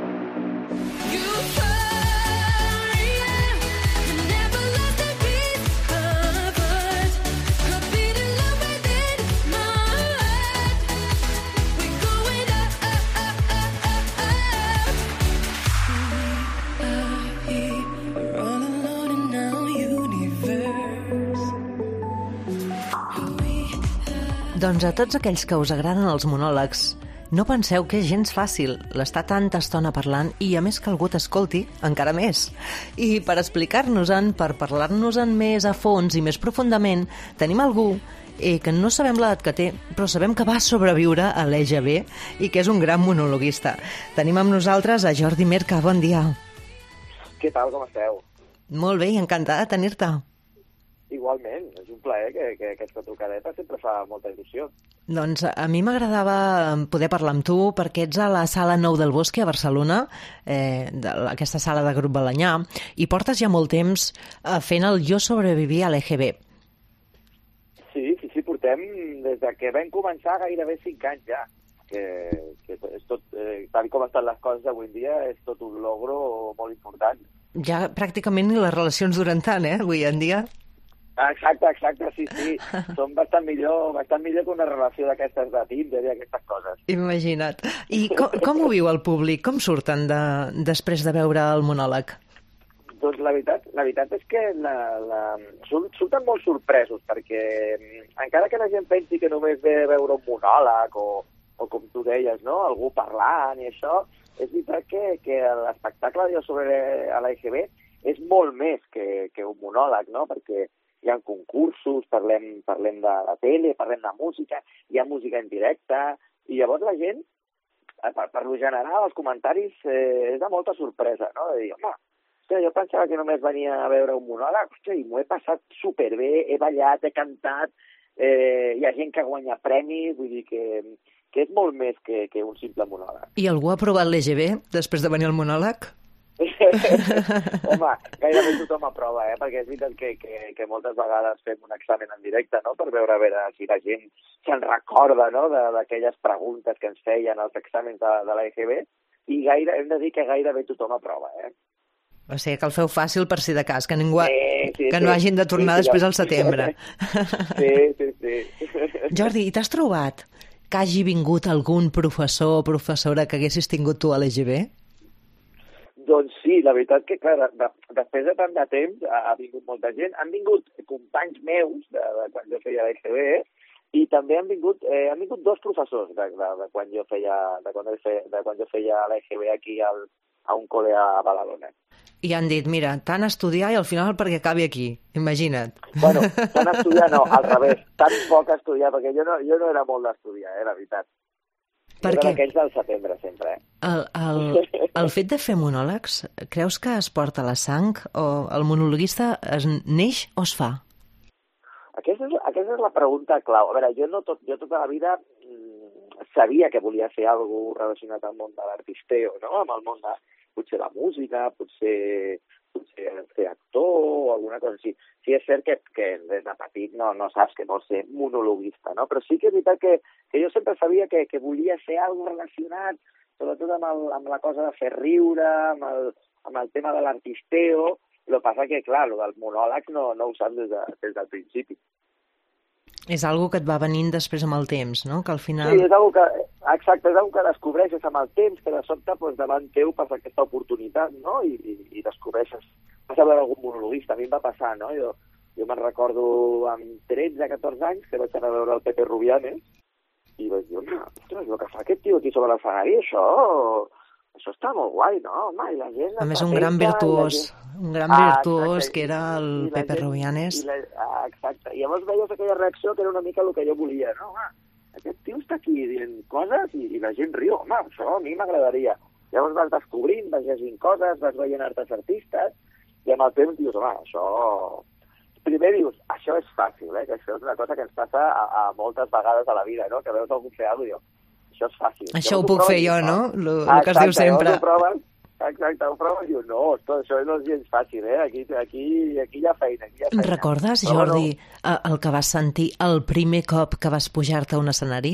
Doncs a tots aquells que us agraden els monòlegs, no penseu que és gens fàcil l'estar tanta estona parlant i, a més, que algú t'escolti, encara més. I per explicar-nos-en, per parlar-nos-en més a fons i més profundament, tenim algú eh, que no sabem l'edat que té, però sabem que va sobreviure a l'E G B i que és un gran monologuista. Tenim amb nosaltres a Jordi Merca. Bon dia. Què tal, com esteu? Molt bé i encantada de tenir-te. Igualment, és un plaer que, que aquesta trucadeta sempre fa molta il·lusió. Doncs a mi m'agradava poder parlar amb tu perquè ets a la Sala Nou del Bosque a Barcelona, eh, de, aquesta sala de grup Balanyà, i portes ja molt temps eh, fent el Jo sobreviví a l'E G B. Sí, sí, sí, portem des de que vam començar gairebé cinc anys ja, que, que és tot, eh, tal com estan les coses avui en dia, és tot un logro molt important. Ja pràcticament ni les relacions duren tant, eh, avui en dia. Exacte, exacte, sí, sí. Són bastant millor, bastant millor que una relació d'aquestes de Tinder i aquestes coses. Imagina't. I com, com ho viu el públic? Com surten de, després de veure el monòleg? Doncs la veritat, la veritat és que la, la, surten molt sorpresos, perquè encara que la gent pensi que només ve a veure un monòleg o, o com tu deies, no? Algú parlant i això, és veritat que, que l'espectacle de Jo sobre a l'E G B és molt més que, que un monòleg, no? Perquè hi ha concursos, parlem, parlem de la tele, parlem de música, hi ha música en directe, i llavors la gent, per, per lo general, els comentaris eh, és de molta sorpresa, no? De dir, home, hòstia, jo pensava que només venia a veure un monòleg, hòstia, i m'ho he passat superbé, he ballat, he cantat, eh, hi ha gent que guanya premis, vull dir que, que és molt més que, que un simple monòleg. I algú ha provat l'E G B després de venir al monòleg? Home, gairebé tothom aprova, eh? Perquè és veritat que, que, que moltes vegades fem un examen en directe, no?, per veure a veure si la gent se'n recorda, no?, d'aquelles preguntes que ens feien als exàmens de, de l'E G B, i gaire, hem de dir que gairebé tothom aprova, eh? O sigui que el feu fàcil per si de cas, que ningú, sí, sí, que no sí, hagin de tornar sí, sí, després al setembre. Sí, sí, sí. Jordi, i t'has trobat que hagi vingut algun professor o professora que haguessis tingut tu a l'E G B? Doncs sí, la veritat que, clar, de, de, després de tant de temps ha, ha vingut molta gent. Han vingut companys meus de, de quan jo feia l'E G B i també han vingut, eh, han vingut dos professors de, de, de quan jo feia de quan, de quan jo feia l'E G B aquí al, a un col·le a Badalona. I han dit, mira, tant estudiar i al final perquè acabi aquí, imagina't. Bueno, tant estudiar no, al revés, tan poc estudiar, perquè jo no, jo no era molt d'estudiar, eh, la veritat. Per Era què? d'aquells del setembre, sempre, eh? El, el, el fet de fer monòlegs, creus que es porta a la sang o el monologuista es neix o es fa? Aquesta és, aquesta és la pregunta clau. A veure, jo, no tot, jo tota la vida mmm, sabia que volia fer alguna cosa relacionat amb el món de l'artisteo, no? Amb el món de, potser la música, potser, potser ser actor o alguna cosa així. Sí, és cert que, que des de petit no, no saps que vols ser monologuista, no? Però sí que és veritat que, que jo sempre sabia que, que volia fer alguna cosa relacionat, sobretot amb, el, amb la cosa de fer riure, amb el, amb el tema de l'artisteo. El que passa que, clar, el del monòleg no, no ho saps des, de, des del principi. És algo que et va venint després amb el temps, no? Que al final... Sí, és algo que, exacte, és algo que descobreixes amb el temps, que de sobte doncs, davant teu passa aquesta oportunitat, no? I, i, i descobreixes. Vas a veure algun monologuista, a mi em va passar, no? Jo, jo me'n recordo amb tretze, catorze anys que vaig anar a veure el Pepe Rubianes i vaig dir, ostres, el que fa aquest tio aquí sobre l'escenari, això... Això està molt guai, no? Home, i la gent... A més, un gran virtuós, un gran virtuós que era el Pepe Rubianes. I la, ah, exacte. I llavors veies aquella reacció que era una mica el que jo volia, no? Home, aquest tio està aquí dient coses i, i la gent riu. Home, això a mi m'agradaria. Llavors vas descobrint, vas llegint coses, vas veient altres artistes i amb el temps dius, home, això... Primer dius, això és fàcil, eh? Que això és una cosa que ens passa a, a moltes vegades a la vida, no? Que veus algú fer alguna cosa i dius, això és fàcil. Això ho puc fer jo, no? Lo, lo que es diu sempre. Ho proves, exacte, ho proves i dius, no, ostres, això no és gens fàcil, eh? Aquí, aquí, aquí hi ha feina, aquí hi ha feina. Recordes, Jordi, no... el que vas sentir el primer cop que vas pujar-te a un escenari?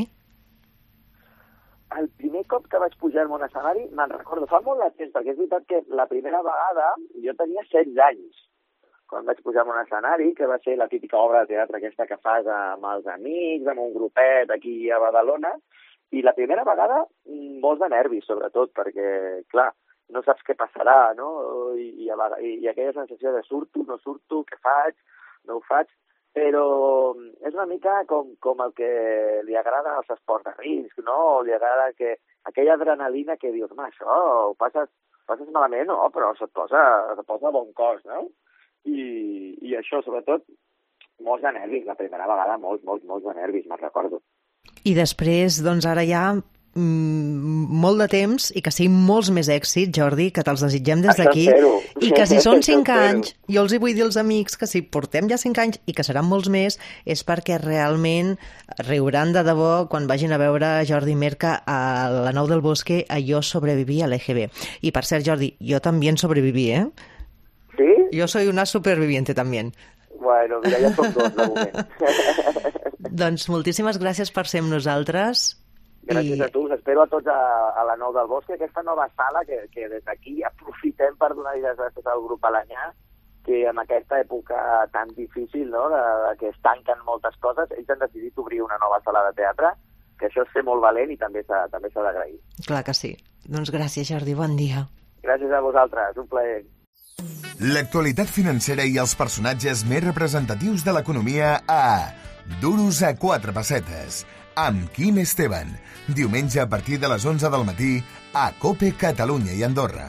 El primer cop que vaig pujar-me a un escenari, me'n recordo, fa molt de temps, perquè és veritat que la primera vegada jo tenia setze anys, quan vaig pujar-me a un escenari, que va ser la típica obra de teatre aquesta que fas amb els amics, amb un grupet aquí a Badalona. I la primera vegada, molts de nervis, sobretot, perquè, clar, no saps què passarà, no? I, i, i, i aquella sensació de surto, no surto, què faig, no ho faig, però és una mica com, com el que li agrada als esports de risc, no? Li agrada que aquella adrenalina que dius, home, això ho passes, passes malament, no? Però se't posa, se't posa bon cos, no? I, i això, sobretot, molts de nervis, la primera vegada, molts, molts, molts de nervis, me'n recordo. I després, doncs ara ja mm, molt de temps i que siguin molts més èxits, Jordi, que te'ls desitgem des d'aquí. I que si són cinc anys, jo els hi vull dir als amics que si portem ja cinc anys i que seran molts més, és perquè realment riuran de debò quan vagin a veure Jordi Merca a la Nou del Bosque a Jo sobreviví a l'E G B. I per cert, Jordi, jo també sobreviví, ¿eh? ¿Sí? Yo soy una superviviente también. Bueno, mira, ja som dos de moment. Doncs moltíssimes gràcies per ser amb nosaltres. Gràcies I... a tu, us espero a tots a, a la Nou del Bosque, aquesta nova sala que, que des d'aquí aprofitem per donar les gràcies al grup Alanyà, que en aquesta època tan difícil, no?, de, de que es tanquen moltes coses, ells han decidit obrir una nova sala de teatre, que això és ser molt valent i també s'ha també s'ha d'agrair. Clar que sí. Doncs gràcies, Jordi, bon dia. Gràcies a vosaltres, un plaer. L'actualitat financera i els personatges més representatius de l'economia a Duros a quatre pessetes, amb Quim Esteban. Diumenge a partir de les onze del matí a COPE Catalunya i Andorra.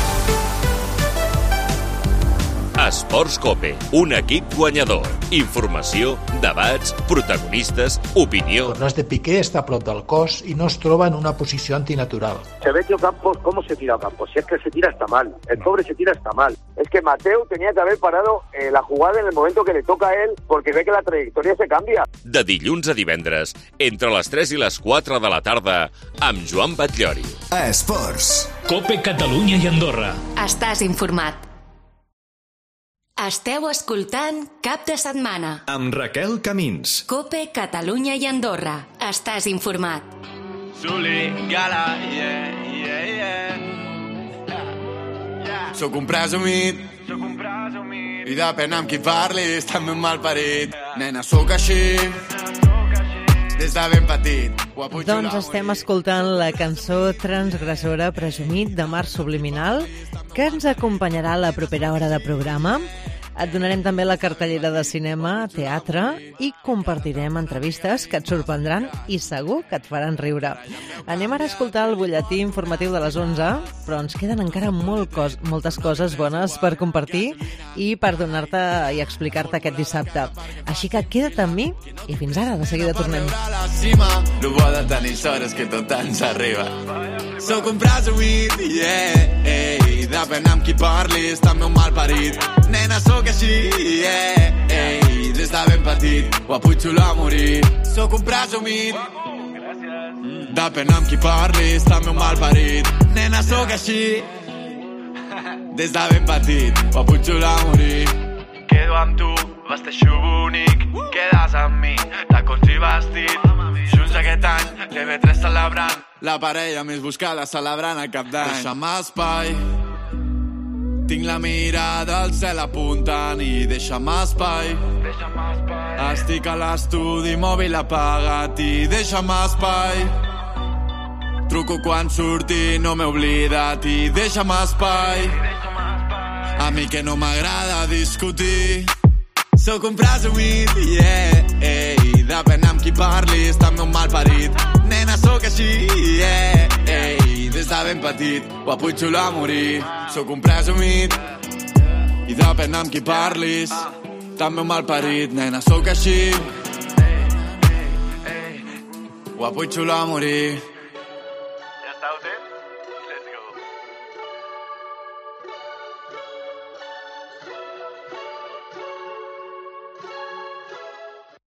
Esports COPE, un equip guanyador. Informació, debats, protagonistes, opinió. Torres de Piqué está a prop del cos y no es troba en una posición antinatural. Se ve que Ocampos, ¿cómo se tira Ocampos? Si es que se tira hasta mal, el pobre se tira hasta mal. Es que Mateu tenía que haber parado eh, la jugada en el momento que le toca a él porque ve que la trayectoria se cambia. De dilluns a divendres, entre les tres i les quatre de la tarda, amb Joan Batllori. Esports. COPE Catalunya i Andorra. Estàs informat. Esteu escoltant Cap de Setmana. Amb Raquel Camins. COPE Catalunya i Andorra. Estàs informat. Soli, gala, yeah, yeah, yeah. yeah. Soc un presumit. Soc un presumit. I depèn amb qui parlis, també un malparit. Nena, soc així. Des de ben petit. Doncs estem escoltant la cançó transgressora Presumit de Mar Subliminal, que ens acompanyarà a la propera hora de programa. Et donarem també la cartellera de cinema, teatre i compartirem entrevistes que et sorprendran i segur que et faran riure. Anem ara a escoltar el butlletí informatiu de les onze, però ens queden encara molt cos, moltes coses bones per compartir i per donar-te i explicar-te aquest dissabte. Així que queda't amb mi i fins ara, de seguida tornem. Lo bo de tenir sort és que tot ens arriba. Sóc un presumit, yeah, ei, depèn amb qui parlis, també un malparit. Nena, sóc així, yeah, ei, des de ben petit, ho aputxo a morir. Sóc un presumit, depèn amb qui parlis, també un malparit. Nena, sóc així, des de ben petit, ho aputxo a morir. Quedo amb tu, vesteixo bonic, quedes amb mi, tacons i vestit. Junts aquest any, T V tres celebrant, la parella més buscada celebrant el cap d'any. Deixa'm espai, tinc la mirada al cel apuntant i deixa'm espai. Estic a l'estudi, mòbil apagat i deixa'm espai. Truco quan surti, no m'he oblidat i deixa'm espai. A mi que no m'agrada discutir, sóc un presumit, yeah, ei, depèn amb qui parlis, també un malparit. Nena, sóc així, yeah, ei, des de ben petit, ho aputxo a morir. Sóc un presumit, i depèn amb qui parlis, també un malparit. Nena, sóc així, ho aputxo a morir. Ja està, ho tens?